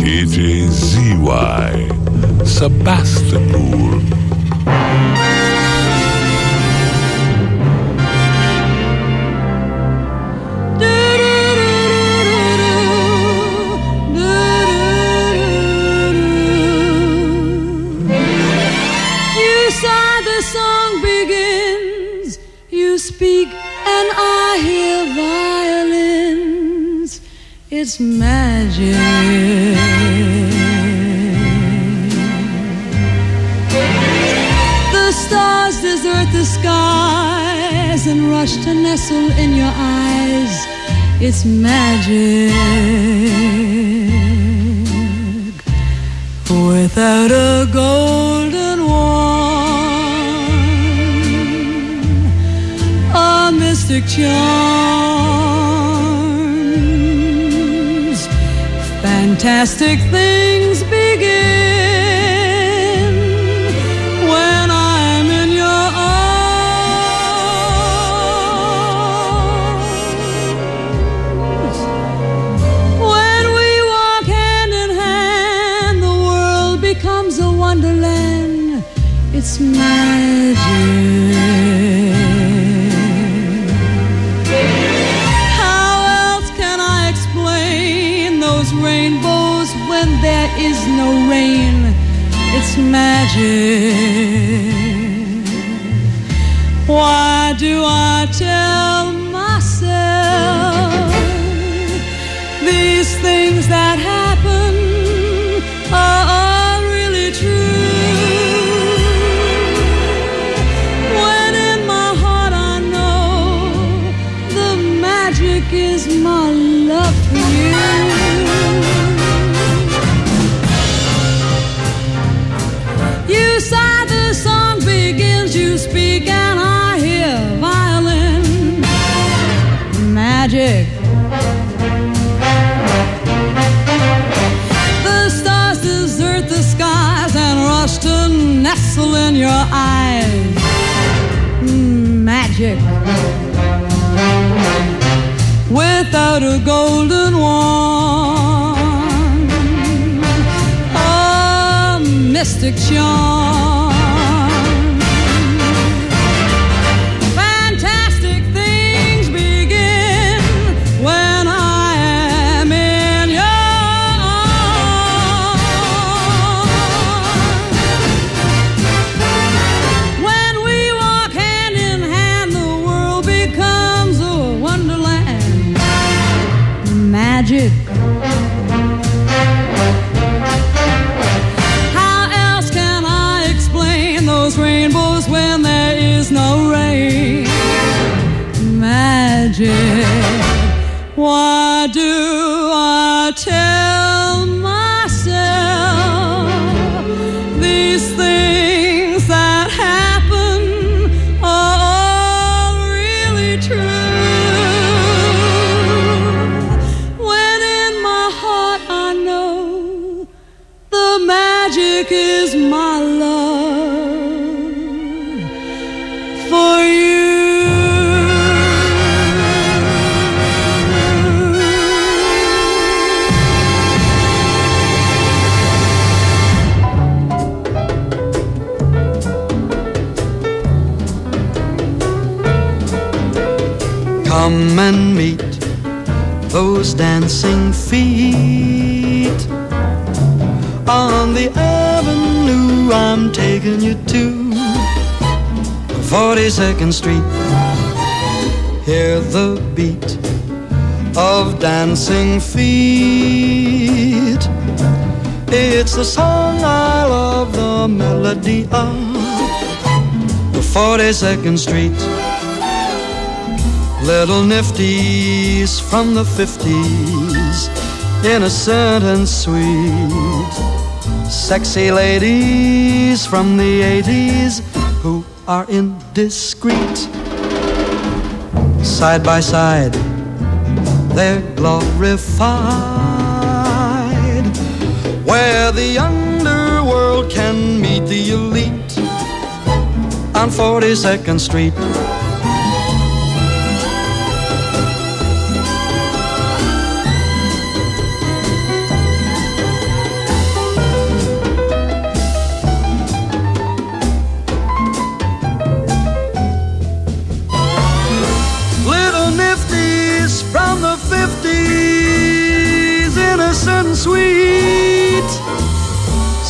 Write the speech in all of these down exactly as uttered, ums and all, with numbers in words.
K J Z Y Sebastopol. You saw the song begins, you speak and I hear violins. It's magic. The stars desert the skies and rush to nestle in your eyes. It's magic. Without a golden wand, a mystic charms, fantastic things begin when I'm in your arms. When we walk hand in hand, the world becomes a wonderland. It's magic. Rainbows when there is no rain. It's magic. Why do I tell myself these things that happen are really true? When in my heart I know the magic is my love for you. You sigh, the song begins, you speak and I hear violin. Magic. The stars desert the skies and rush to nestle in your eyes. Magic. Without a golden wand, a mystic charm, fantastic things begin when I am in your arms. When we walk hand in hand, the world becomes a wonderland. Magic. How else can I explain those rainbows when there is no rain? Magic. Why do I tell myself these things that happen are all really true? When in my heart I know the magic is my love for you. Come and meet those dancing feet on the avenue I'm taking you to, forty-second Street. Hear the beat of dancing feet. It's the song I love, the melody of the forty-second Street. Little nifties from the fifties, innocent and sweet. Sexy ladies from the eighties who are indiscreet. Side by side, they're glorified, where the underworld can meet the elite on forty-second Street.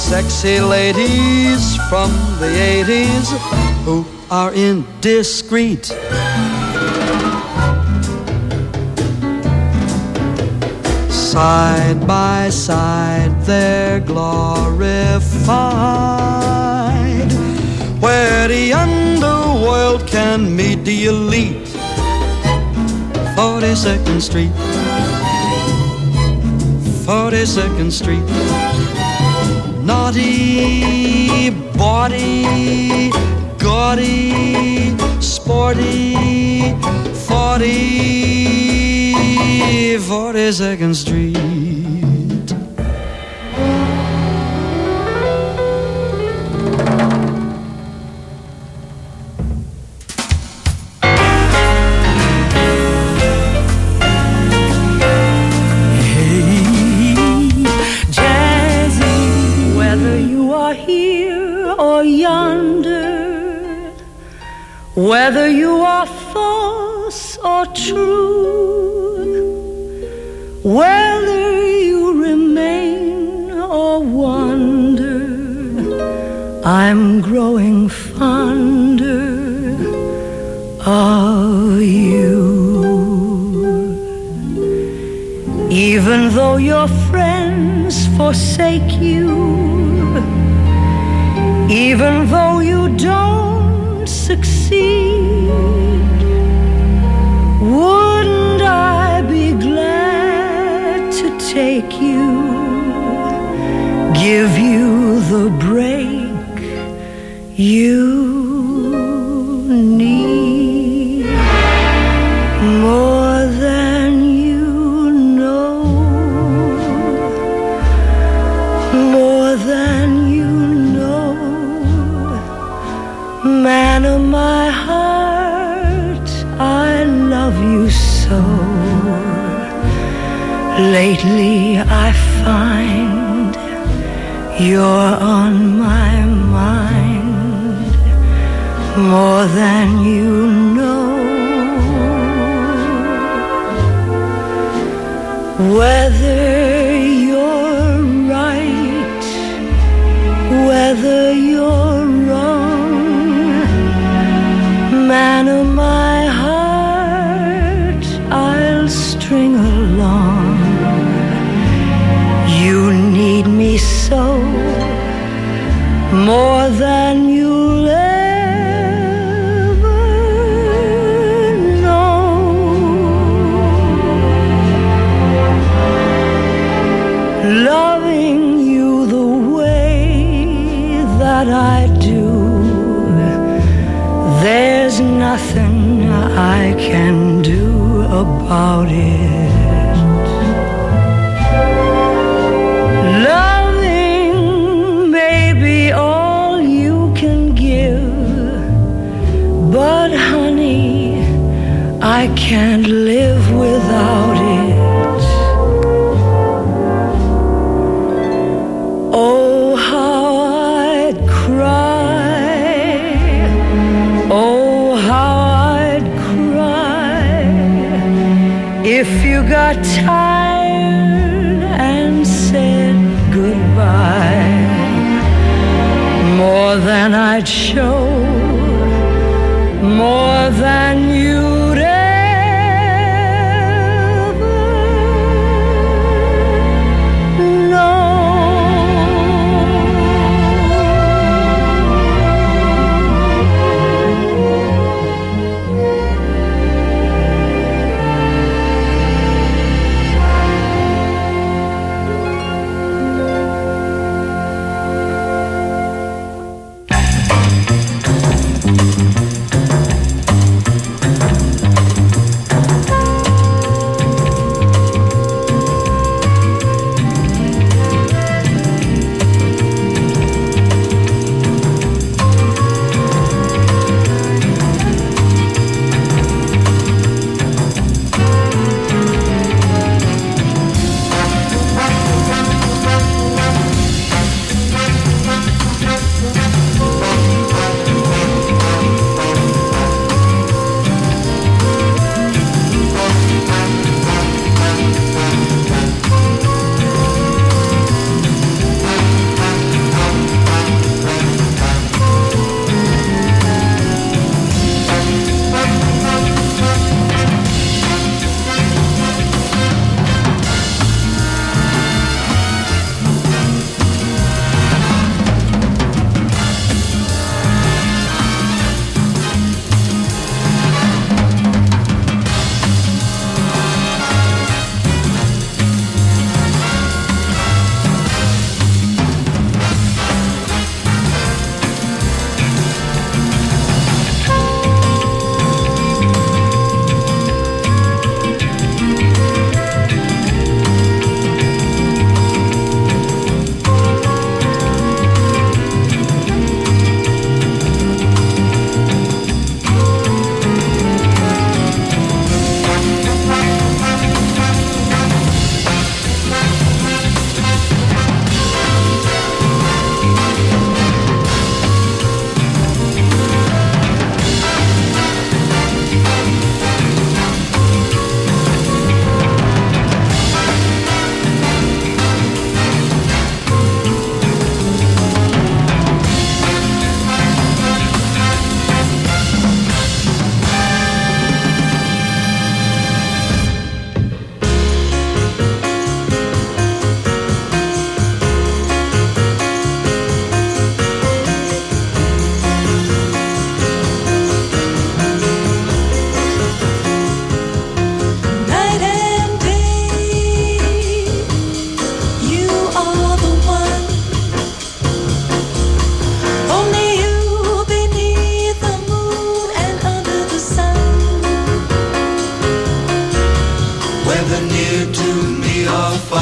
sexy ladies from the eighties who are indiscreet. Side by side they're glorified, where the underworld can meet the elite. forty-second Street, forty-second Street. Naughty, bawdy, gaudy, sporty, forty, forty-second Street. Whether you are false or true, whether you remain or wander, I'm growing fonder of you. Even though your friends forsake you, even though you don't succeed, wouldn't I be glad to take you, give you the break you need, more than you know, more than you know. Man of my heart, I love you so. Lately I find you're on my mind, more than you know. Whether you're right, whether you're wrong, man of my heart, I'll string along. You need me so, more than you'll ever know. Loving you the way that I do, there's nothing I can do about it. Loving may be all you can give, but honey, I can't live without it. Oh, how I'd cry, oh, how I'd cry if you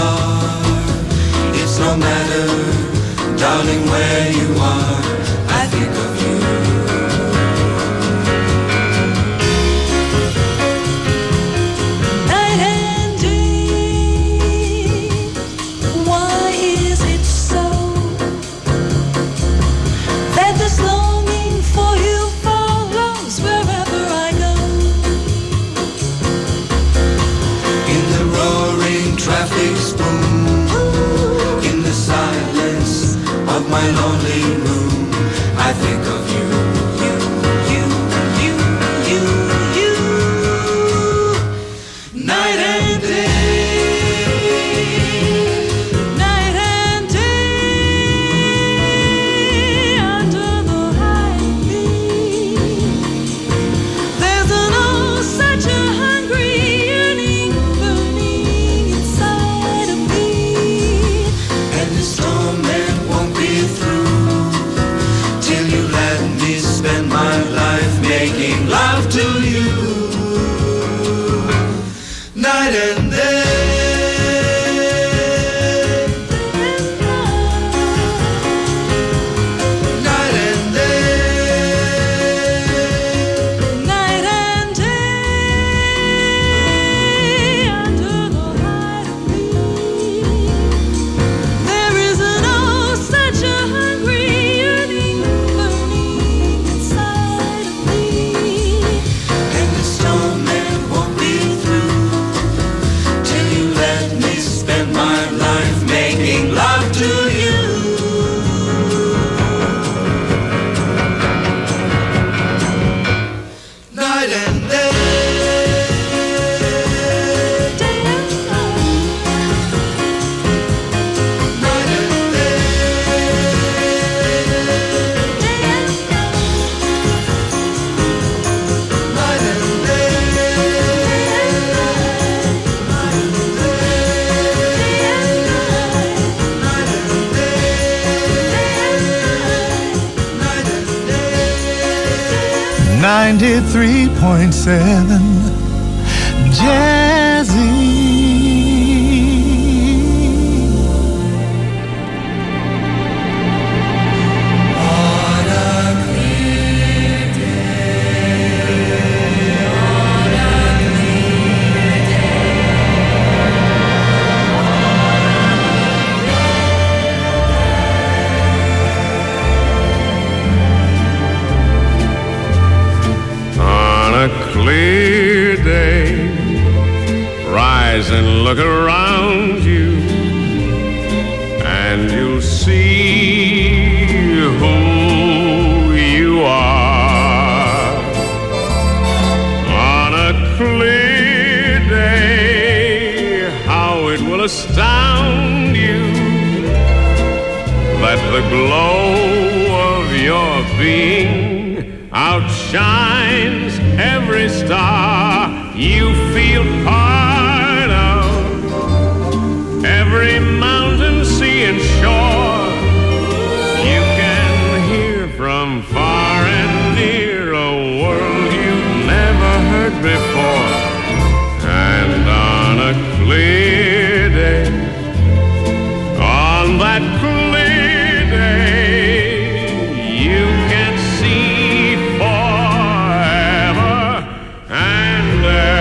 are. It's no matter, darling, where you are, I think of you. Night and day, why is it so that this longing for you follows wherever I go? In the roaring traffic's boom, in the silence of my lonely room, I think of you. You, you, you, you, you. Night and day, Night and day, under the high beam, there's an oh such a hungry yearning burning inside of me. and this torment won't be through till you let me spend my life making love to you. Night and day. Night and day. Night and day, under the light of beam, there is an oh such a hungry yearning burning inside of me. And this torment won't be through till you let me spend my life making love to you. Night and day. Day and night, Night and day. day and night, Night and day. day and ninety-three point seven Jazzy. On a clear day, rise and look around you, and you'll see who you are. On a clear day, how it will astound you that the glow of your being outshines every star you feel part of. Every mountain, sea, and shore you can hear from far and near, a world you've never heard before. And on a clear day, on that clear day, you can see forever and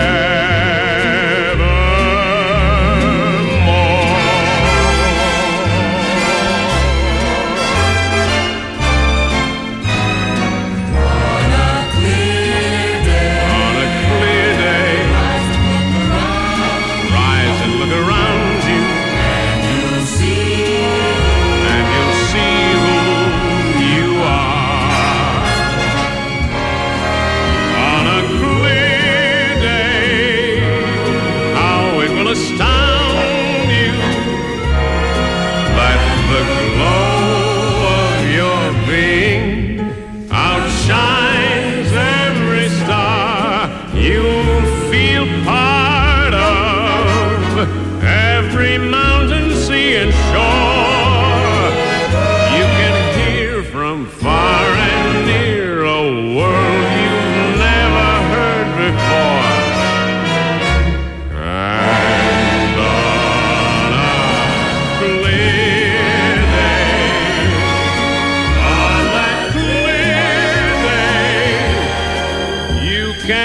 On a clear day. on a clear day, rise and look around you, You'll see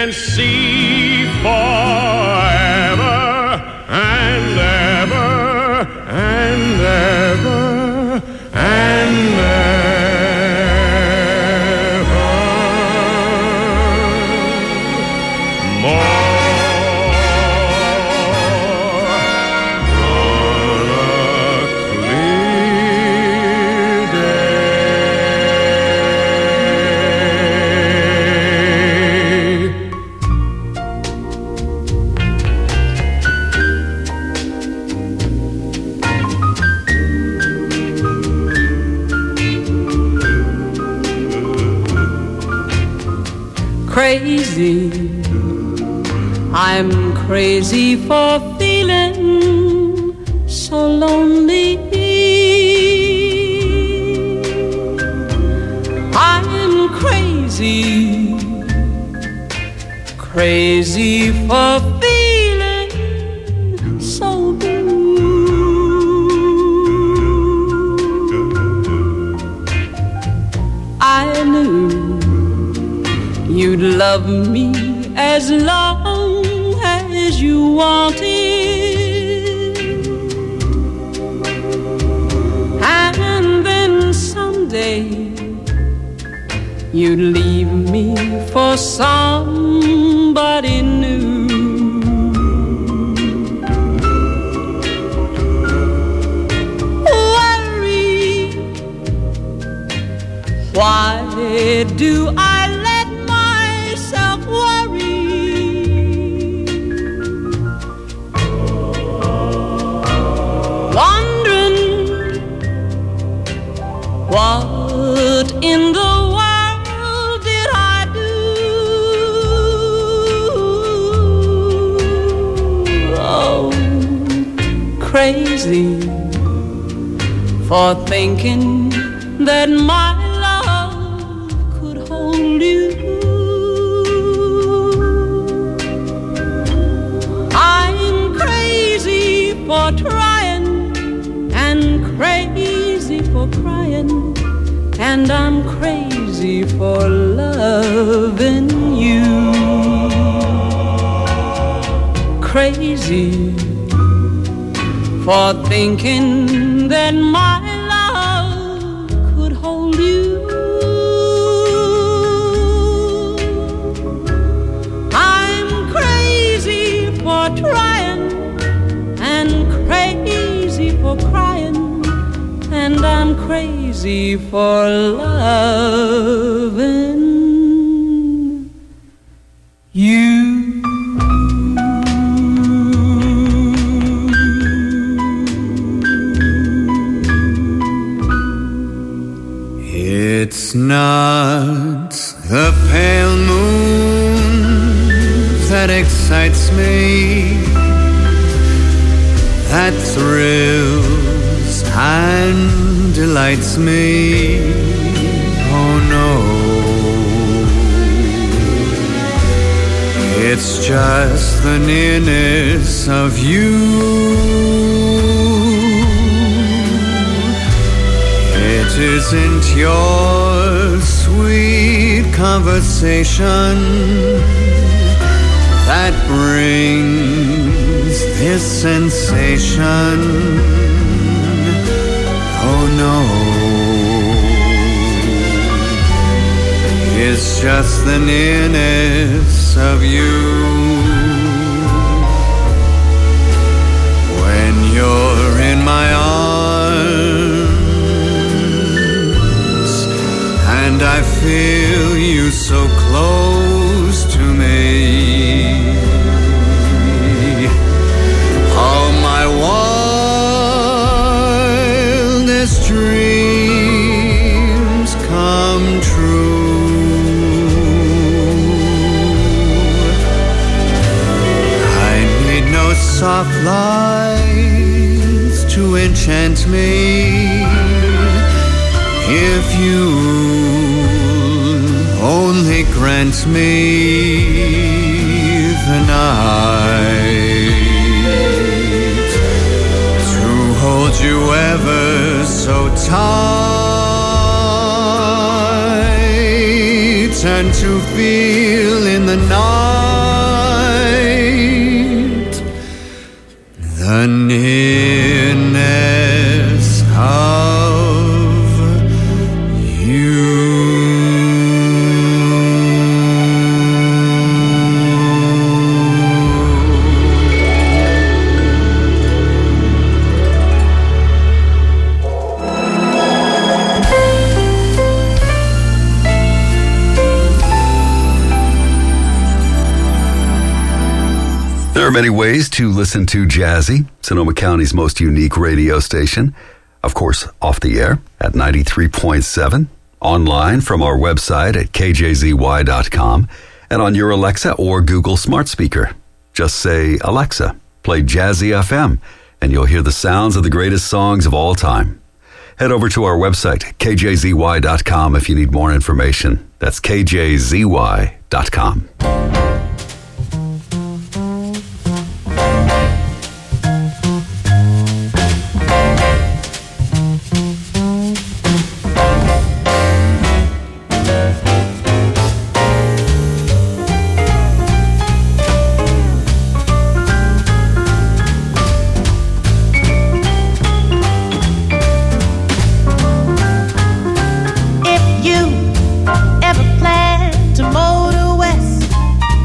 and see forever and ever and ever and ever more. Crazy, I'm crazy for feeling so lonely. I'm crazy, crazy for feeling so blue. I knew you'd love me as long as you wanted, and then someday you'd leave me for somebody new. Worry, why do I what in the world did I do? Oh, crazy for thinking that my love could hold you. I'm crazy for trying and crazy for crying, and I'm crazy for loving you. Crazy for thinking that my love could hold you. I'm crazy for trying and crazy for crying, and I'm crazy for loving you. It's not the pale moon that excites me, that thrills and delights me. Oh no, it's just the nearness of you. It isn't your sweet conversation that brings this sensation. Oh no, it's just the nearness of you. When you're in my arms and I feel you so close to me, all my wildest dreams come true. I need no soft lights to enchant me. If you only grant me the night to hold you ever so tight, and to feel in the night many ways to listen to Jazzy, Sonoma County's most unique radio station. Of course, off the air at ninety-three point seven, online from our website at k j z y dot com, and on your Alexa or Google smart speaker. Just say, Alexa, play Jazzy F M, and you'll hear the sounds of the greatest songs of all time. Head over to our website, k j z y dot com, if you need more information. That's k j z y dot com. If you ever plan to motor west,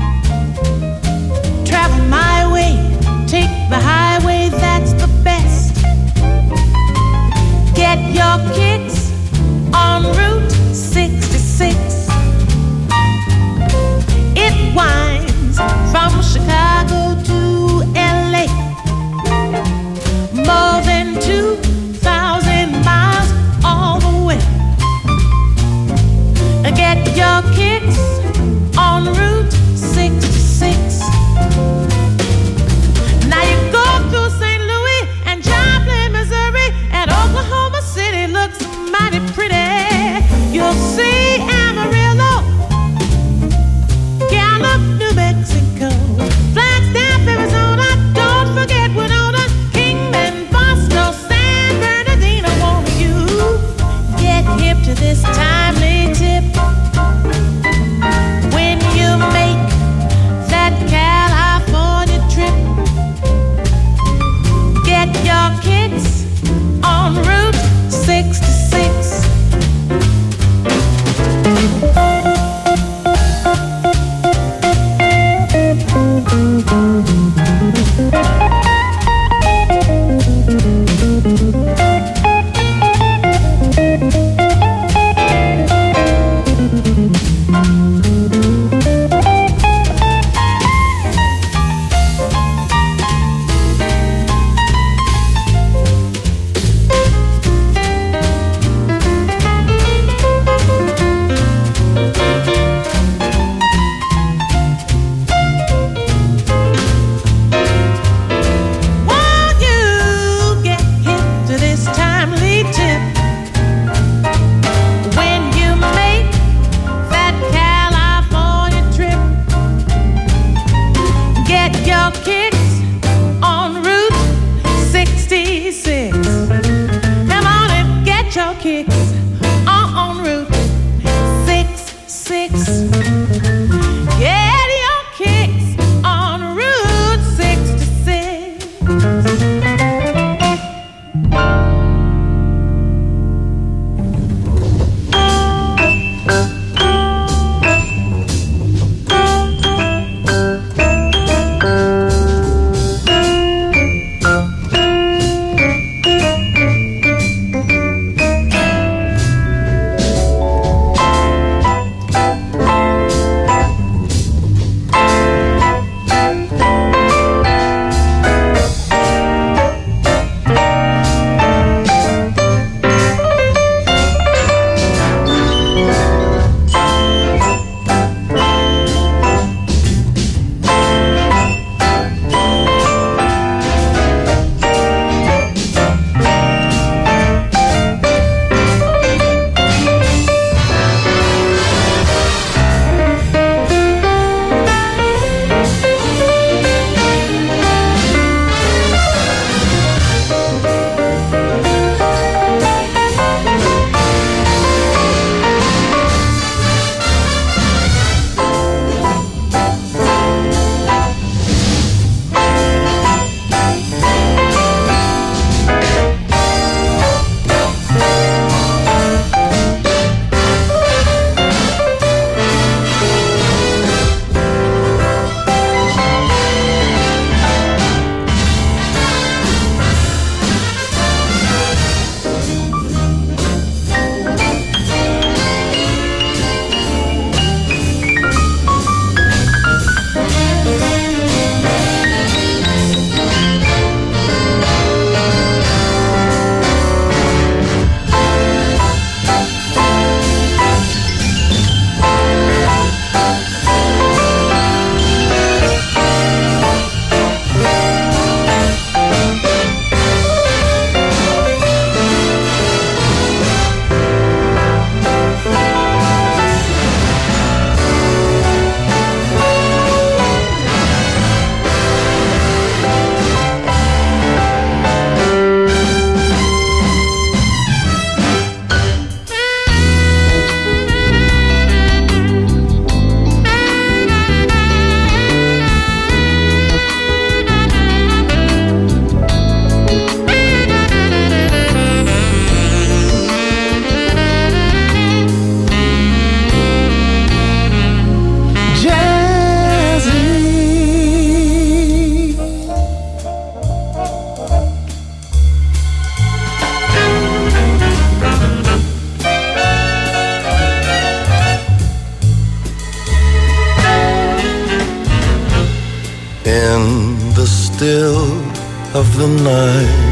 the night.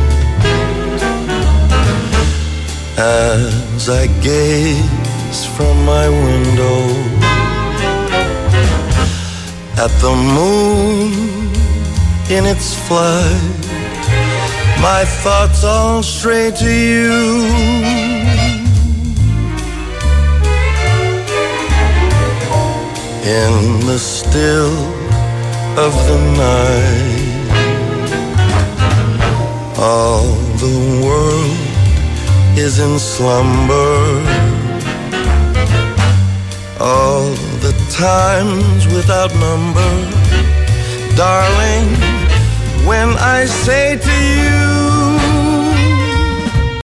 As I gaze from my window at the moon in its flight, my thoughts all stray to you. In the still of the night, all the world is in slumber. All the times without number, darling, when I say to you,